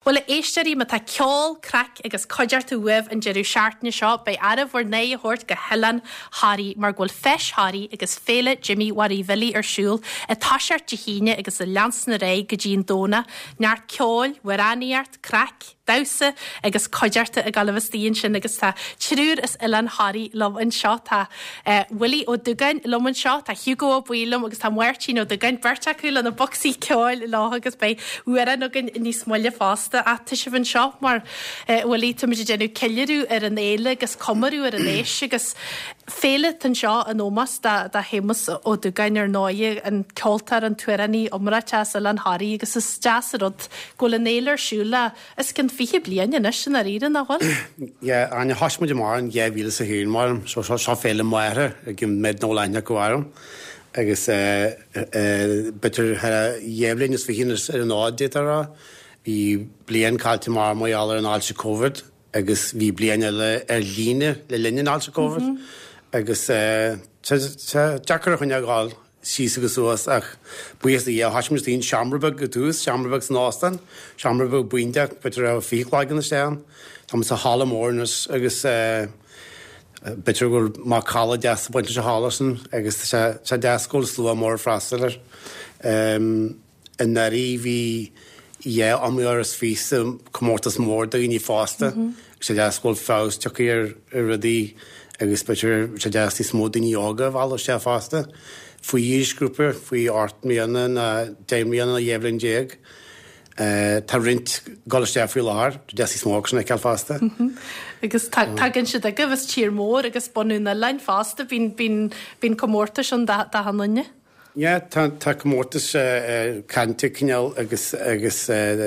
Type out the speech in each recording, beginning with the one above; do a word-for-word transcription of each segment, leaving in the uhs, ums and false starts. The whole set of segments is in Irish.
Well éisteí me tá ceol crack agus coideart uibh an jeú seaartna seo bei arah bhar né a thuirt go Helen Harry mar ghfuil feis Harry agus féle Jimmy Warí Vili arsúl a táseart de híine agus a leansna ré go ddín dóna neart ceol waraníart crack dasa agus coidearta a galhastíonn sin agus tá trúr is Ilan Harry lom an seo tá Willie ó dugain lom an seo tá Hugo ó bhuilam agus tá muirtín ó dugain berteachúil an na boxí ceáil lá agus bei uara nó gan níos smoile fásta a tu se bhain seo mar Willie tu muidir déanú ceileú ar an éile agus comarú ar an éis agus féle an seo an ómas da hémas ó dugain ar náide an ceoltar an tuiraní omrate Ilan Harry agus is deasarod ghfuil an éile arsúla is cin fiche blian in sin a rian nachhol? Ja, an hasmuid mar an ge víle sa hún mar so so féle maire gin med nó leine goárum agus betur jebling is fihin ar an ádétara hí blian calte mar mai all an alse COVID agus hí blian le ar líne le linne alse COVID agus Jackar chun gáil sí agus soas ach buas í hasmutín Shamrabug go tús Shamrabugs nástan Shamrabug buinte betur a fichlágan na stean Tá sa hallamórnas agus betur gur má chala deas buinte se hálasan agus se deascóil slú mór frastalir an narí hí é amíoras físa commórtas mór da í fásta se deascóil fás tuí ar radí agus betur se deastí smódaí ága bhla sé fásta Fui ísgrúper, fui art mianna na déimíanna na Evelyn Jég. Tá rint goiste fú láthir, deasí smóg na ceall fásta. Agus tagann si a gohs tír mór agus bonú na lein fásta bín commórtas an da hanne? Ja, tá commórtas cante cineal agus agus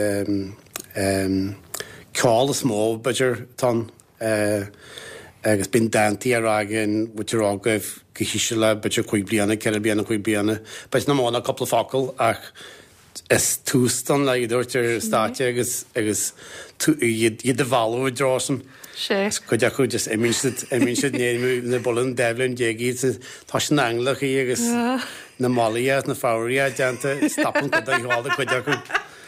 cáil a smó beidir tan agus bin danti ar agin which are agah gihisiile betir chuig blianana ceir blianana chuig blianana beis na mána couple focal ach is tústan le idirtir státe agus agus iad a bhú drásan sé chuide chu just imimiid imimiid néimú na bolin Devlin dégaí tá sin anglach í agus na málaíad na fáiríad deanta stapan go dáháda chuide chu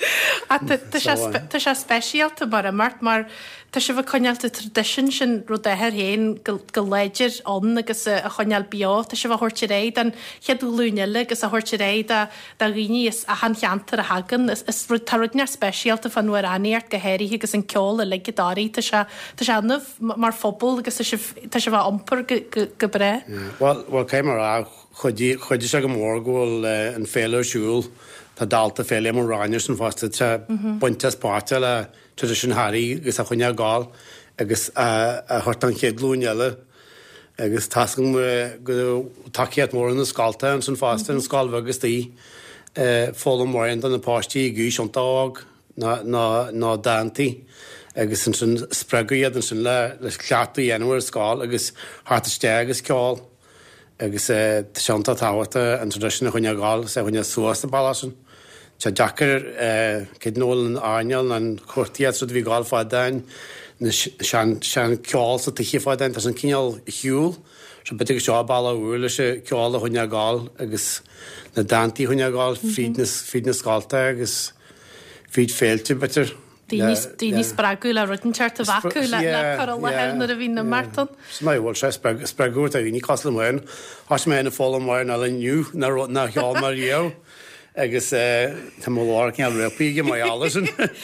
Tá sé speisialta mar a mart mar tá sé bh coinealta tradition sin ru éthir héin go léidir an agus a choineal beá, Tá sé bh thuirte réid an cheadú lúneile agus a thuirte réid a rií is a han cheantar a hagan is ru tarnear speisialta fan nuair aíart go héirí agus an ceol a legadáí Tá sé anmh mar fphobal agus tá sé bh ampur go bre. Well céim mar a chuidir se go mór ghfuil an féilersúil Tá dalta féile mar ránir san fásta te buintes páte le tradition Harry agus a chuine gáil agus a thuirt an chéad lúneile agus tascan go takeíad mór an na scalta an san fásta an scalbh agus tí fóla mór an na páistí gúis an tág ná dantaí agus an sin spregaíad an sin le chleatú dhéanamhar scáil agus hátaiste agus ceáil agus seanta táhata an tradition a chuine gáil sé chuine suasta bailsin. Se Jackar céad nóil an áineal an chuirtíad sud bhí gáil fádain sean ceáil sa tuí fádain tá an cineal hiúil se bit go seo bailile bhúla se ceáil a chuine gáil agus na dantaí chuine gáil fíd na scáilta agus fíd féilte bitir. Díní spragu le rutinseart a bhacu le chu lehénar a bhí na martan. Sna bhil sé spraúir a bhí ní cosla mhain, Has mé na fóla mar na le nniu na cheáil mar dhéo. agus tá mhar ceall répaige mai álasin.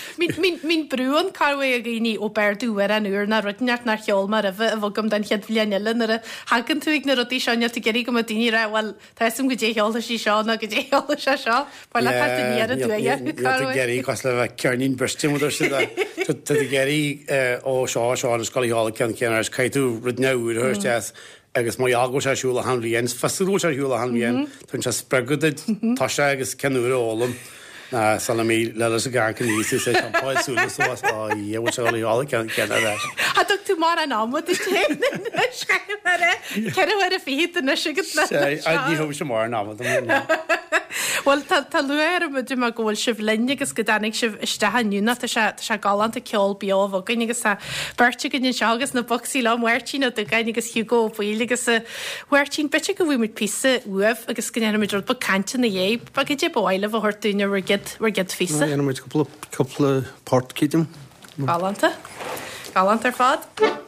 Mín brúan carfu a gghíní ó beirúar an úr na runeart nach cheol mar a bheith a bhgam den chead bblianile ar a hagan túig na rotí seine a geirí go daine ra bhil Táim go déála sí seánna go déála se seo Ba le cartaíar a tú geirí cos le bheith cearnín breistimúidir si Tá geirí ó seá seán na scoíála cean ceanar caiú rudneúir thuirteas agus má ágó sé siúla hanlíon, fasú sé siúla hanlíon, tún se spregadid tá sé agus cenúir ólam na sal mí le a gan níos sé páilsúla soas á dhéh seála cean cean leis. Tá tú mar an ámod Ceir a fi na sigad le dí sem mar ná. Well tá luir mu du mar ggóil sibh linne agus go danig sibh istehanúna se galanta ceol beáh gan agus berte gan segus na boxí le muirtína a gaiinigus hiúgó bhil agus bhuiirtín bete go bhfuid písa uamh agus gnéanana muidir ba cante na dhéh ba go dé báile bh thuirtúine war gid fisa. Muid coppla portcíidim. Galanta Galant ar fad.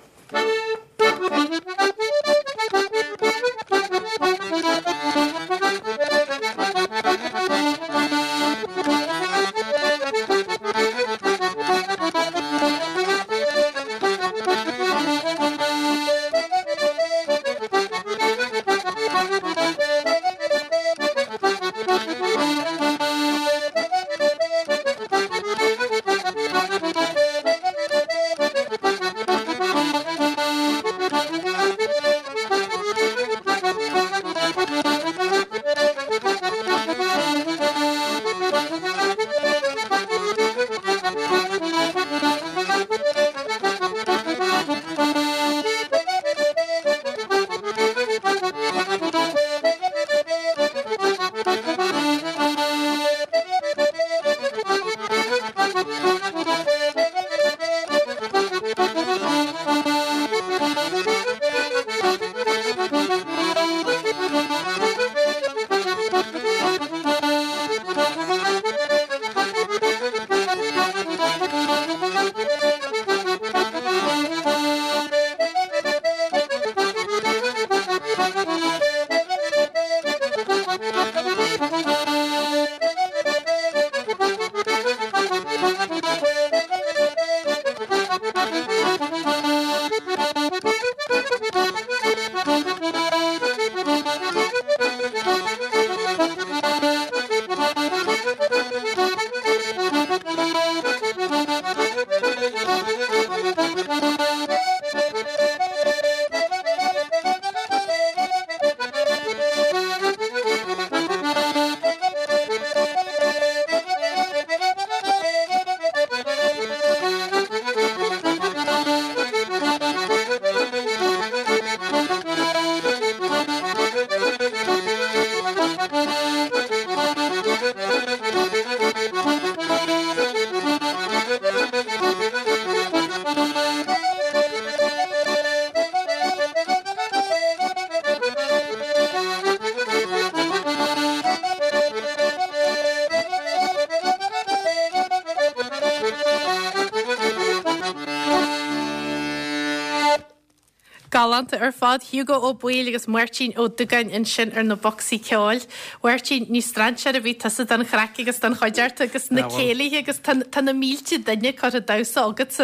Galanta ar fad Hugo ó Buil agus muirtín ó dugain in sin ar na boxí ceáil, Muirtín ní strandse a bhí tasa den chreic agus den choideart agus na céalaí agus tan na mílte daine chu a dasa agad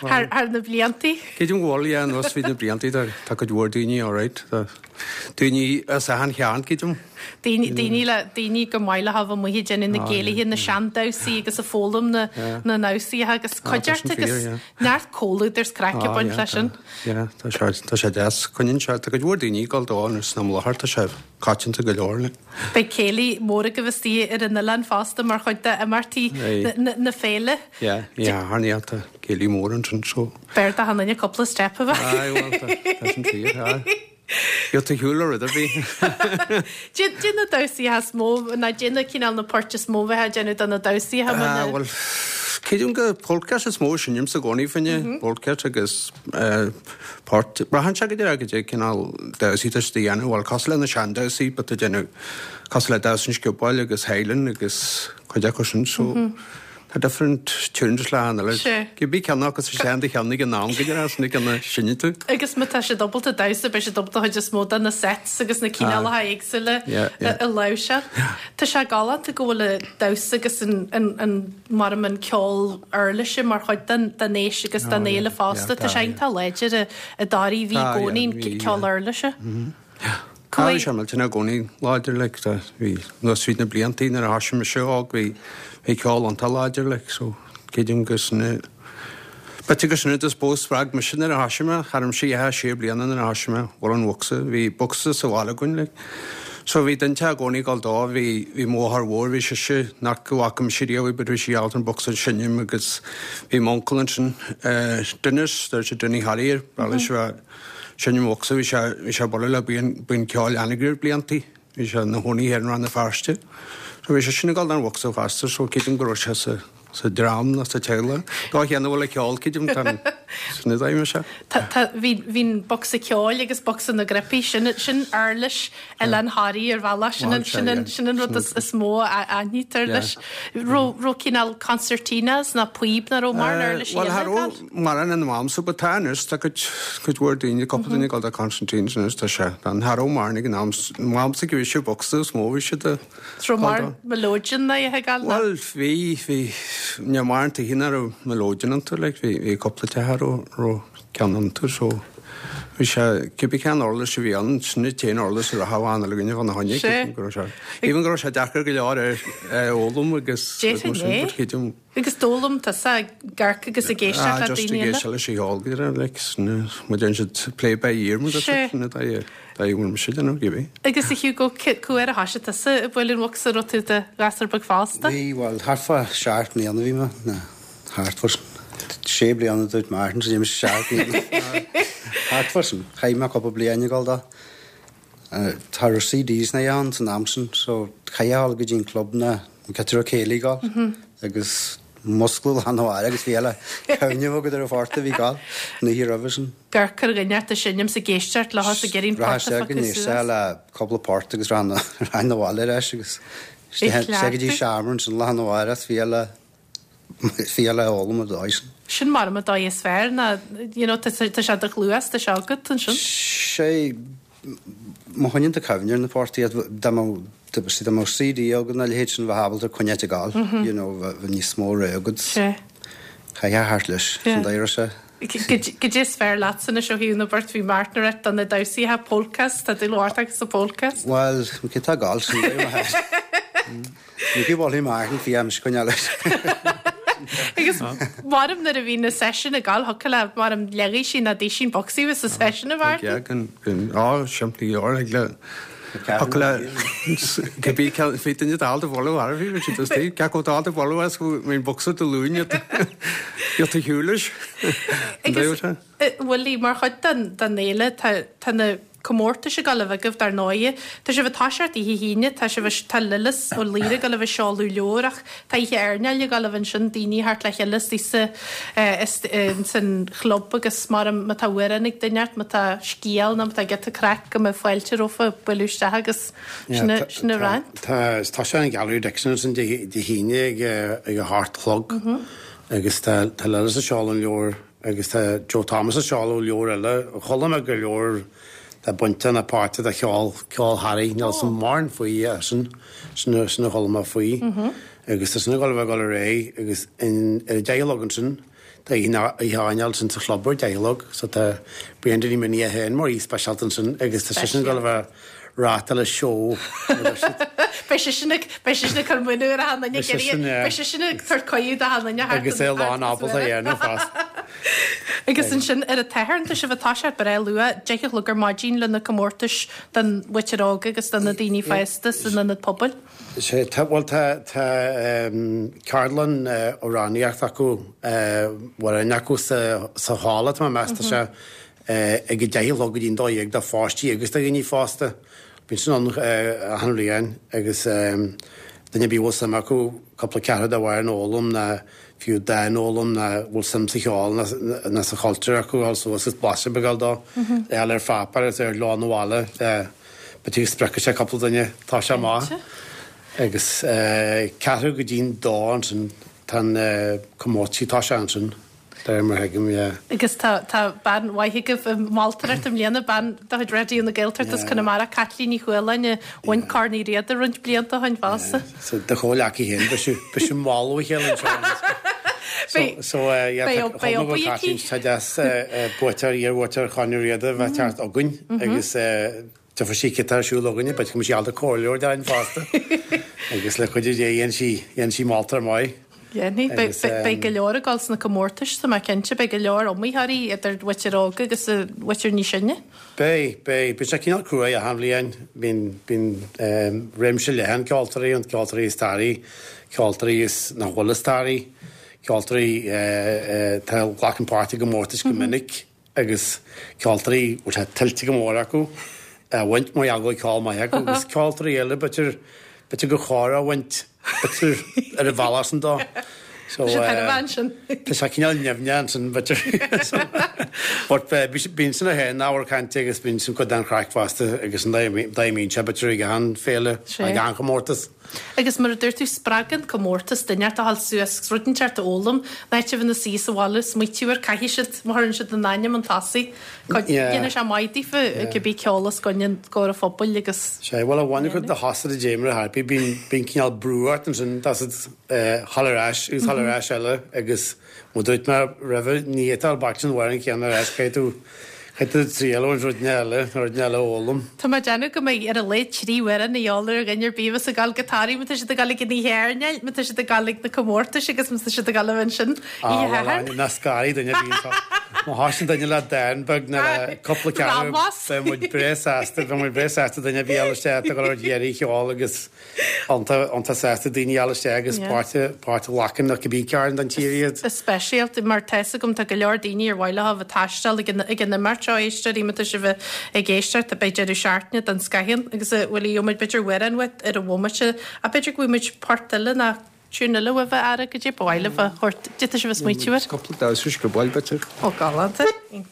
ar na bliantaí. Céidir bháil an os bhí na bliantaí tá go dúir daoine áráid. Daoine a san chean céidir? Daoine go maiile hafh muhí déine na céalaí na seandásaí agus a fólam na násaí agus choideart agus neart cólaú ar scraic a bain leisin. Tá sé deas chuinn se a go dúir daoine gáil dáin ar sna mthart a seh cáitinta go leirla. Bei céalaí móra go bhtí ar an nalan fásta mar chuide a martí na féile? Harníalta céalaí mór an sin seo. Beir a hanna coppla stepa bh? Jo te húlar idir bhí. Dina dosaí ha smó na dina cíál na porte smóbhe ha déanú an na dosaí ha Well, céidir go pódcast a smó sinnim sa gcónaí finne, pódcast agus port. Brahan se go dé agad cíál dosaí tas dhéanú, bhil cos le na sean dosaí, but a déanú cos le dosaí sciúbáil agus heilen agus chuide go sin so. Tá different tunes le anna le. Gibí ceanna agus sean cheannig an nám go as nig an sinne tú. Agus mu tá sé dobalta dasa be sé dobalta chuide smóda na sets agus na cíál ha éagsile a leise. Tá se galant a ggóla dasa agus an marman ceol airlaise mar chuid den éis agus den éile fásta tá sé tá leidir a darí bhí gcónaín ceol airlaise. Cá sé me tena gcónaí láidir le bhí nó svíd na bliantaí ar a haisiim seo ag bhí hé ceáil an taláidir le so céidim gus na Bete gus nu is bós frag me sin ar a haisiime charm si he sé blianana ar a haisiime bhil an bhuasa bhí boxa sa bhála gon le. So bhí den te gcónaí gáil dá bhí bhí móthar mhór bhí se se nach go bhacham siríomh bud sí alt an boxa sinnim agus bhí mócalan sin dunas dar se dunaí haíir bailile se sinnim boxa bhí se bhil le buon ceáil anagur bliantaí hí se na hnaí ar an na fearste. bhí sé sinna gáil an bhachsa fástar so cítim go se sa drám na sa teile. Gá chéanana bhfuil le ceáil cítim tan sna daime se. Bhín boxa ceáil agus boxa na greppi sin sin airlis e len Harí ar bhela sin rud is mó a nítar leis. Ró cíál concertínas na puíb na ró mar airlis. Well haró mar an an mámsa batánas tá chud bhór daoine coppadaine gáil a Constantínas tá se an Haró marnig an mámsa go bhí sé boxa smóhí se de Tro mar melógin na he gal. Well hí hí ne marnta hínar ó melógin an tú le hí coppla tethe ó ceanan tú so bhí sé cibí cean orla se bhí an sna té orlas ar a hahána le gine bhna haine Íhan go sé dechar go leir ar ólam agus chéidim. Agus dólam tá sa garca agus a géiste le daine le sé hágaire le mu den si play by ear mu na bhfuil si denú gibí. Agus i hiú go cu ar a hasise tá sa bhfuiln wasa ru tú de gasar bag fásta? Bhí bhil harfa seart ní anna bhí me na hartfar sé bli anna dúit martin sé se seart ní hartfarsin chaime coppa blianaine gáil da tar C Ds na an san amsan so chaáil go dín club na ceú céala gáil agus musclú anháir agus bhéile chune bhgad ar a fáta bhí gáil na hí rahasin. Gurcar gneart a sinnim sa géisteart le has a geín sé le coppla páirt agus ranna ranháile leis agus sé dí seaarn san lehanháir bhíile fiala ólam a dáis. Sin mar a dá is sfr na se a luas de segad an sin? sé mohainn a cehnear na pátí si má C D agad na héit sin bhhabal ar chuine gáil ní smór agad cha hart leis d se. Go dé sfr lásanna seo híú na burt hí martnaret an na dasaí ha podcast a d láach sa podcast? Well, cí tá gáil sin Ní bhil hí martin fi am chuine leis. Agus marm na a bhí na session a gáil hoca le mar am leí sin na dé sin boxí was a session a bhar? á siimplaí or ag le le bí fétain dáalta bhhar bhí si tí ce go dáalta bhhas go mén boxa do lúne Jo a hiúlis. Bhfuil í mar chuid den néile tanna commórta se gal bh dar náide, Tá se bh taiart í híine tá se bh tallas ó líre gal bh seáú leorach Tá ihe airneil gal bhann sin daoine hart le helas tí san chlub agus mar táhanig daineart me tá scíal na tá get a crack go me foiilte rofa buúiste agus sinna rein. Tá tá se an galú desan san de híine ag go hartlog agus tá lelas a seálan leor agus tá Joe Thomas a seáú leor eile cholam a go leor Tá bunta na páta a cheáil ceáil Harí neall san marn faoí sin sinna cholamá faoí agus tá sinna gáil bheith gáil ré agus in déalogan sin tá háineal sin sa chlubbar déalog so tá brionidir í miní a hen mar í speisialtan sin agus tá sin gáil bheith ráta le seo. Bei sinna chumuú a hanna Bei sinna tar coíú a hanna agus é láán ábal a dhéanana fast. Agus in sin ar a tehananta se bhtá se bre lua déiche lugur mádín le na commórtas den witerága agus den na daoine feista san na pobl. sé bhil tá Carlan óráníocht acu war a neacu sa hála má measta se ag go déalóga dín dóag de fátíí agus a gní fásta. Bhín sin an hanlíon agus danne bíhil sam acu coppla cead a bhhair an ólam na fiú dain ólam na bhfuil sam sa cheáil na sa choiltear acu also is blase begal dá eall ar fápar is ar láán bháile betí sprecha sé coppla daine tá se má agus ceú go dín dá sin tan commórtí tá se an sin. Agus tá ban waithigh mátarir am léana ban chuid réíú na ggéiltartas chuna mar a catlíní chuáine bhain carní réad a runt blianta hain bhasa. de choleachí hen be sin máú chéile butar íorhtar chaú réada bheit teart agann agus tá sí tarsúlaganine, be mu sealta choirleir de an fásta agus le chuidir dhéon sí mátar mai. Jenny, be go leor gáil na commórtas sa mai cinnte be go leor omíthaí idir witerága agus witir ní sinne? Bé bé be sé cinál cruúa a hamlíonn bín réimse lehan ceáltarí an ceáltarí starí ceáltarí is na holastarí ceáltarí tá ghlachan páirrta go mórtas go minic agus ceáltarí ú tiltte go mór acu bhaint mai agla cáil mai agus ceáltarí eile betir bete go chóra bhaint ar a bhalas an dá. So Tá sé cinál neamhnean san bitir. Bín san a hé náhar caiinte agus bín san chud an chraichásta agus an daimín se bitir go an féle a gan gomórtas. Agus mar dúir tú spragan gomórtas duineart a hall suas rutin teart a ólam, neit na sí a bhálas muitiúar caiisiid marn si den naine an tasí dhéana se maidífa go bí ceolalas goin go a fphobal agus. sé bhil a bhaine chu de hasad a déimar a Harpi bín cinál brúart an sin hallarráis ús hallarráis eile agus mu dúit mar raheh nítal batin bhhain ceanna ráis caiú Heitú tríal an runeile runeile ólam. Tá mar deanú go mé ar a le tríhhar na eáir a gannnear bíh a gal gotáí mu si a galig ní héirneil, mu si a galig na commórta agus mu si a galhain sin na scaí duine bhí. Má hásin daine le dain bag na coppla ce mu breasta go mu breasta duine bhí eiste a go dhéirí cheáil agus ananta sésta daine eiste agus páirte lachan nach go bí cearn an tíiriad. Especialt i mar teisa gom tá go leor daoine ar bhile ha bh taistal ag na mar éisteí me se bheith ag géisteart a beidir seaartne an scahin agus bhfuil íomid bitir wean wet ar a bhmaise a beidir goimiid portile na túna le bheith ara go dé báile bh chuirt dit se bh smuitiúir. Coppla dá go báil bitir. Ó galanta.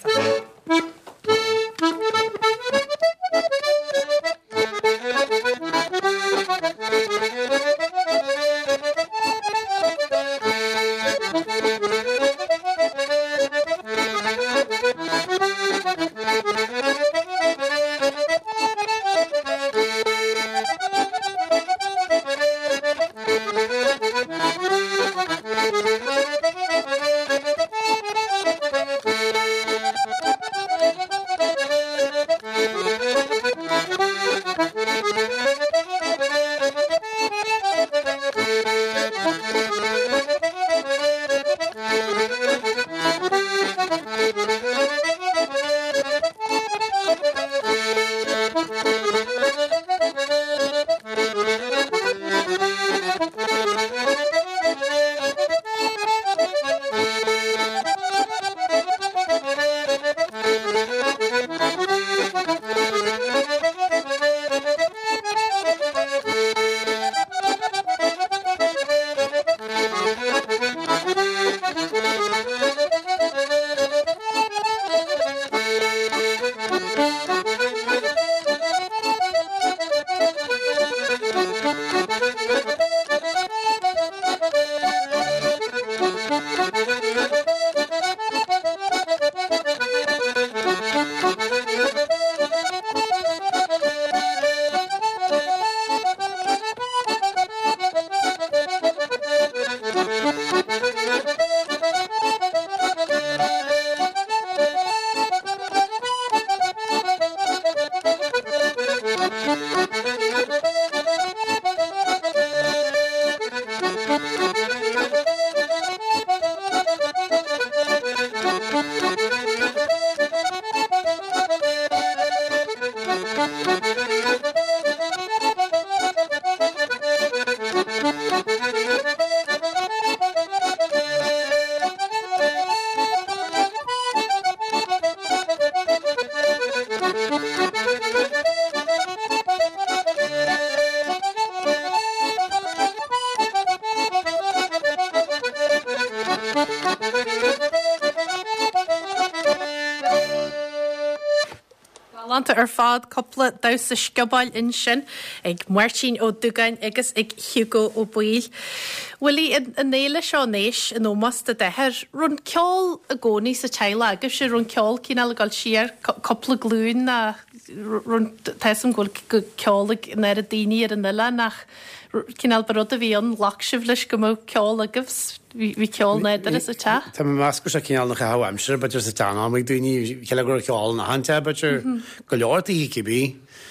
Galanta ar fád coppla da sa sciobáil in sin ag Martin ó Dugain agus ag Hugo ó Buil. Willie in néile seo néis in ómas de dethir run ceol a gcónaí sa teile agus sé run ceol cína le gáil siar coppla glún na run teism ghil go ceolaigh na a daoine ar an ile nach cíál barod a bhí an lachsibh leis go mó ceol agus bhí ceol neidir is a te? Tá measca sé cíál nach hahamsir, beidir sa teanna ag daoine ceile gur ceáil na hante beidir go leirta hí cibí.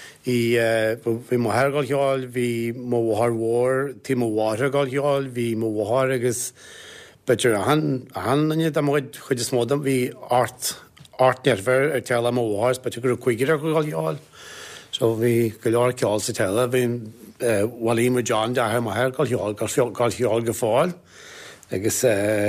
I bhí mo thir gáil cheáil, bhí mo bhthar mhór, tí mo bhthir gáil cheáil, bhí mo bhthir agus beidir a hanne amid chuid is módam bhí art artnerver ar teile mo bhthir, beidir gur chuigir go gáil cheáil. So bhí go leir ceáil sa teile, bhí Walí mar John de mo thir gáil cheáil gáil cheáil go fáil. Agus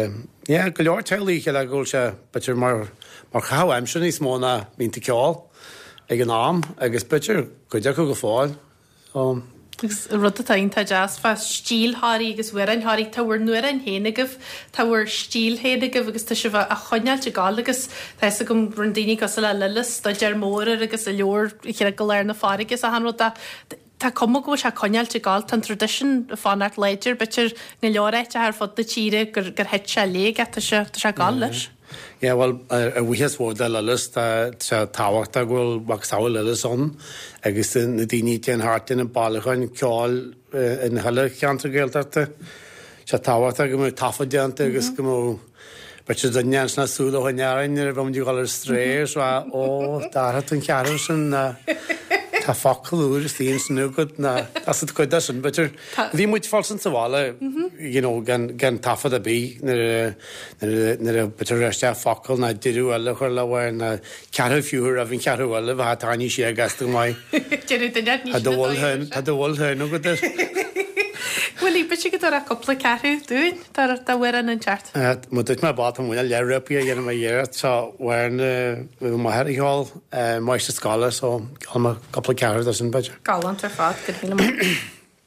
go leir teilí ceile ggóil se beidir mar chaim sin níos móna bínta ceáil. Ag an am agus bitir go deach go fáil Agus rud atáonnta jazz fa stílthirí agus bhuiir an tháirí táhar nuair an héanagah táhar stílhéadagah agus tá si bh a choneil te gáil agus theise go rundaoine go le lilas do dear móra agus a leor chéad go léir na fárigus a hanró Tá cum go se coneal te gáil tan tradition a fánart leidir, bitir na leoréite ar fod de tíre gur gur het se lé a se se gáil leis. Ja, well a bhuihes bhór de lelas se táhachtta ghfuil bhaáil lelas an, agus na daoine an hátain an bailacháin ceáil in heile cheantar géaltarta. Se táhachtta go mú tafadeanta agus go mú Beidir daneans na súla chuinearain ar bhm dú gáil stréir ó dáhat an cearan sin Tá facaúr is tíon snúgad na as chuide sin, bitir bhí muid fásan sa bhála gan tafad a bí nar bitir reiste facail na diú eile chuir le bhhair na cearú fiúr a bhín cearú eile bheit taí sé gasú mai. Tá bhilthú go Bhfuil í bit go a coppla ceú dúin tar bhfuir an an teart. Mu duit me bát mna leúpi a dhéanam dhéad tá bhhairna maithirháil maiste scala ó coppla ceir sin beidir. Galant ar fád go mí.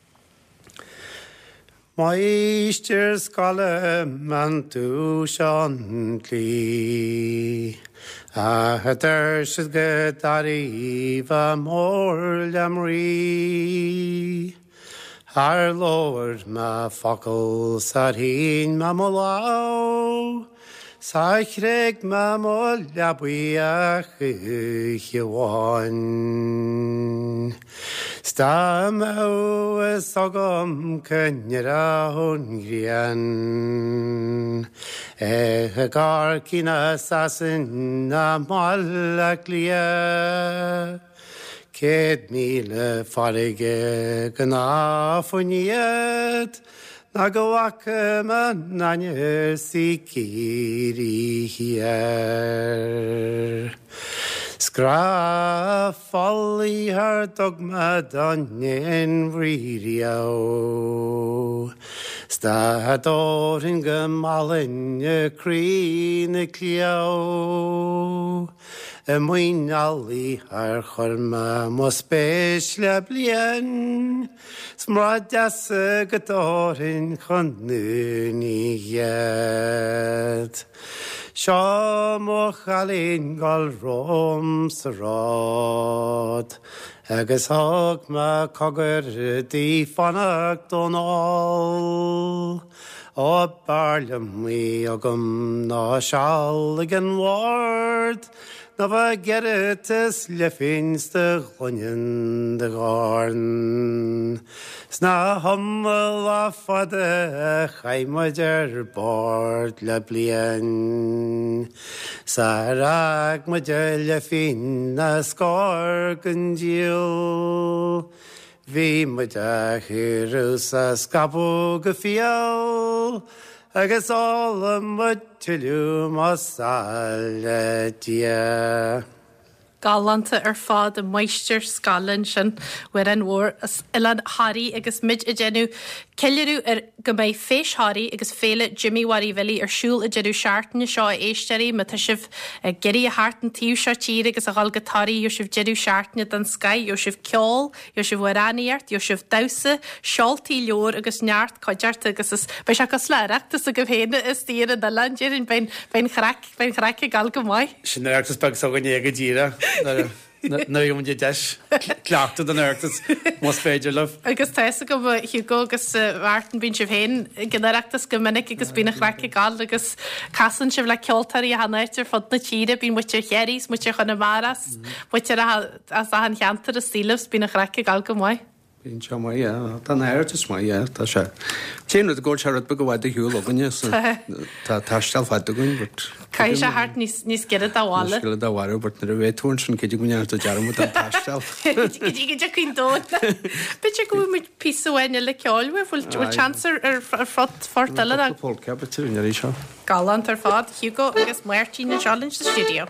Maistir scala man tú seán lí a hetar si go daríh mór leamrí. Har Lord ma focal sarhin ma molao Sachreg ma mol labuiach hiwan Stam o sagam kenyra hungrian Eh gar kina sasin na malaklia Céad míle farige gná funiad na go bhacha man naine sí círí hiar. Scrá fallí haar dogma danin ríriao. Sta dorin go malin crí na cliao. Y mwynali ar chorma mo spes le blian Smradias y gydorin chonnu ni iad Sio mo chalin gol rom syrod Agus hog ma cogr di ffanag donol O barlum wi ogum na sial gan ward Na bha gerritas le finste chonyn de garn. Sna hommel a fada chaimaidir bord le blian. Sarag maidir le fin na scorg yn diel. Fi maidir chyrws a scabog y fial. Agus all am tilú masal dia. Galanta ar fád a meisteir scalan sin bhuiir an mhór ilan Harry agus mid a genú Ceilirú ar go méid féis Harry agus féle Jimmy Warívelli ar siúl a genú seaartna seo a éisteirí me tá sibh geirí a háart an tíú seo tír agus a gáil gotáí jo sibh genú seaartna den Sky, jo sibh ceol, jo sibh bhraníart, jo sibh dasa, seoltaí leor agus neart coideart agus is bei se go sleireachtas a go bhéine is tíar a dalandir in bein chrac bein chrac a gal go mai. Sin neachtas bag so go néga díra. Na yom de deis cleachta den airtas más féidir leh. Agus teise go Hugo agus bhhartan bín sibh héin gannachtas go minic agus bína chraci gáil agus casan sibh le ceoltarí a hanaitir fod na tíre bín muitir cheirís muitir chuna maras muitir as a han cheantar a sílas bína chraci gáil go mai. Bín seo mai, tá airtas mai, tá sé. Téanú a ggóir searad be go bhhaid a hiúil aganne tá taistal fad a gún, but... Cai sé hart níos gead a bhála. Níos gead a bhála, but na a bhéh tún sin céidir gúneart a dearmú an taistal. Céidir cín dóna. Beidir go bhfuil pí ahhaine le ceáilfu bhfuil chansar ar fort fortile a... Polca, but tú inar í seo. Galant ar fád, Hugo agus Martin na Challenge the Studio.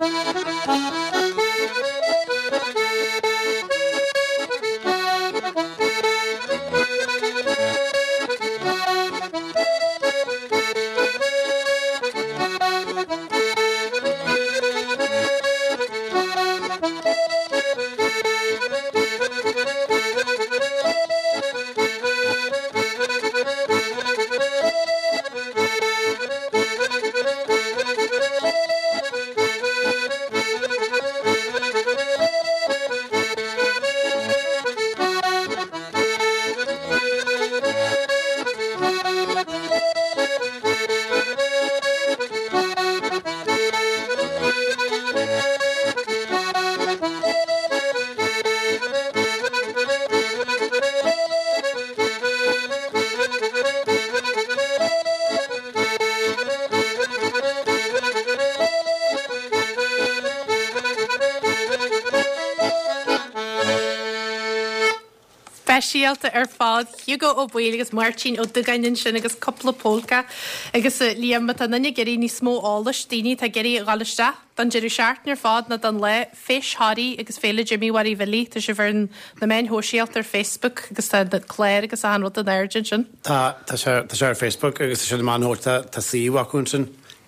Síalta ar fád Hugo ó Buil agus Martin ó dugainin sin agus coppla pólca agus líam mat nanne geirí ní smó álas daoine tá geirí gáiste don jeú seaartnar fád na don le fés háí agus féle Jimmy warí bhelí tá sé bhar na main hóisialt ar Facebook agus tá léir agus an an airgin sin. Tá Tá sé ar Facebook agus sé manhórta tá síhaún sin.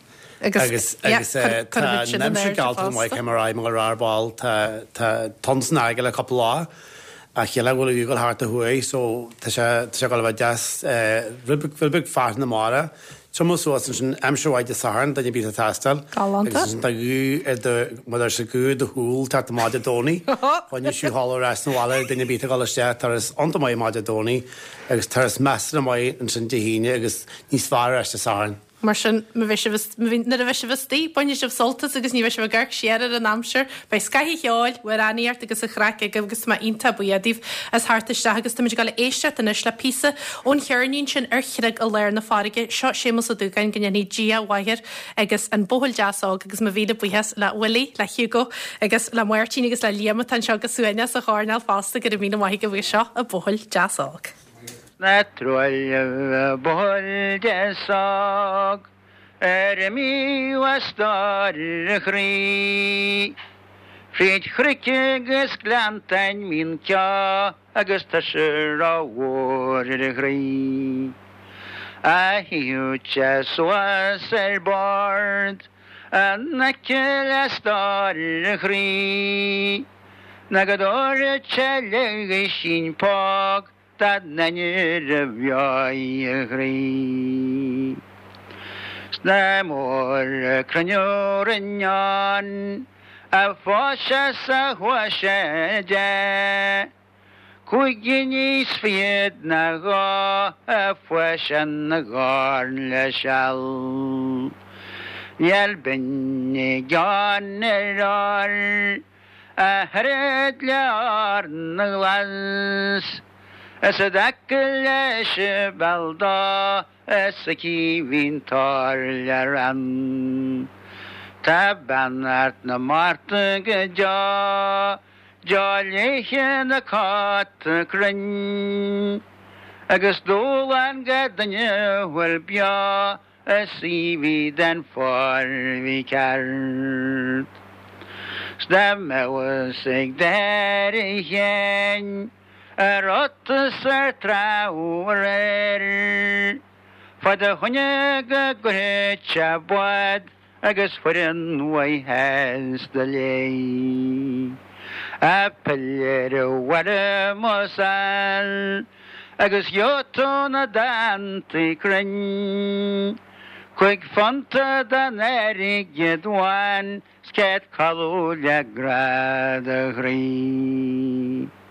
agus nemse galta mai cemarrá mar rábáil tá tonsan aige le cap lá. A chéile bhfuil bhúil háart a thuaí, so tá sé go bheith deas ribig fart na mára. Tumas sin amseáid de san, daine bí a testal. Agus tá gú mar sa gú de húil tá máide dóní. Cháinne siú hall res nóháile duine bí gáiste tar is ananta mai máide dóní, agus tar is meastra mai an sin dehíine agus níos fear eiste san. Mar sin na a bheisi bhtí, buine sibh soltas agus ní bheisi bh gar siar an amsir, Bei scaihí cheáil bhar aíart agus a chreic agus má inta buadíh as háartaiste agus tá gal éiste in is le písa ón chearnín sin ar chireag a léir na fáige seo sémas a dúgain gannne dia wair agus an bohol deaság agus má bhíle buhes le Willie le Hugo agus le Martin agus le Liam tan seo agus suine a cháneil fásta go mí maithe go bhí seo a bohol deaság. Na troll bohol desag er mi wastar chri Frid chryke gus glantain min kja agus ta sjura war chri A hiucha swas er bard a nakkel star chri Nagador chelle shin pog Tad nanir vyai chri Snamor kranyorenyan a fosha sa hwasha ja Kuigini sfied na go a fwasha na garn la shal Yal benni gan rar a hared lar na glans Esedaklesh balda esaki vintar laran Tabanart na mart geja Jollechen na kat kren Agus dolan gadanye welbia Esivi den for vi kart Stamme was ik der igen Rot ser traurer For the hunyag gurcha bwad Agus forin way has the lay A peller wada mosal Agus yotona dante kren Quick fonta da neri gedwan Sket kalulya grada gri